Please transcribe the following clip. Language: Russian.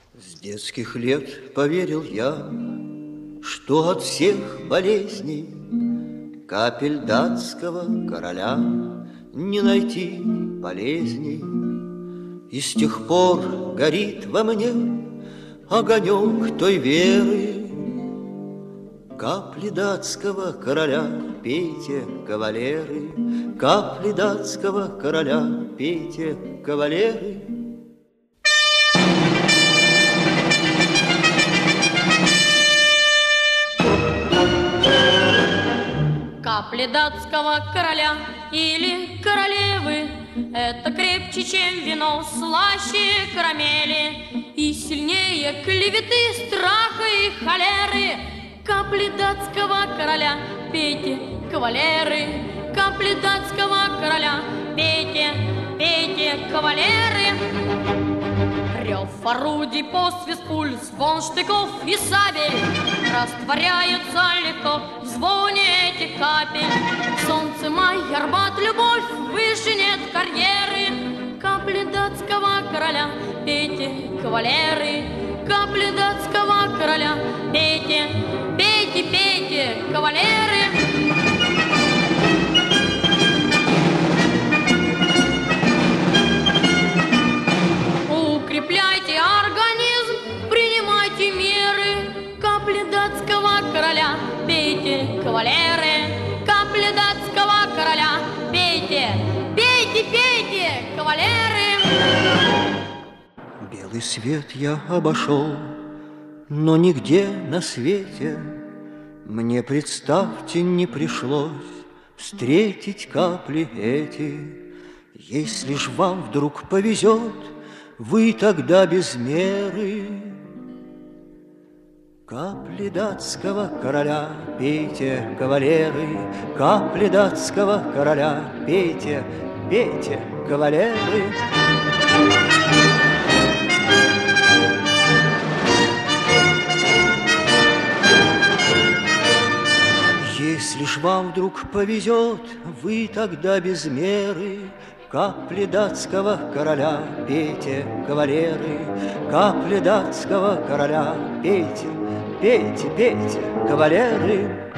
С детских лет поверил я, что от всех болезней капель датского короля не найти полезней. И с тех пор горит во мне огонек той веры. Капли датского короля пейте, кавалеры, капли датского короля пейте, кавалеры. Капли датского короля или королевы — это крепче, чем вино, слаще карамели и сильнее клеветы, страха и холеры. Капли датского короля пейте, кавалеры, капли датского короля пейте, пейте, кавалеры. Рев орудий, посвист пуль, звон штыков и сабель растворяются легко в звоне этих капель. Солнце, май, Арбат, любовь, выше нет карьеры. Капли датского короля пейте, кавалеры, капли датского короля пейте, пейте, пейте, кавалеры. Укрепляйте организм, принимайте меры. Капли датского короля пейте, кавалеры, капли датского короля пейте, пейте, пейте, кавалеры. Белый свет я обошел, но нигде на свете мне, представьте, не пришлось встретить капли эти. Если ж вам вдруг повезет, вы тогда без меры капли датского короля пейте, кавалеры, капли датского короля пейте, пейте, кавалеры. Если ж вам вдруг повезет, вы тогда без меры капли датского короля пейте, кавалеры, капли датского короля пейте, пейте, пейте, кавалеры.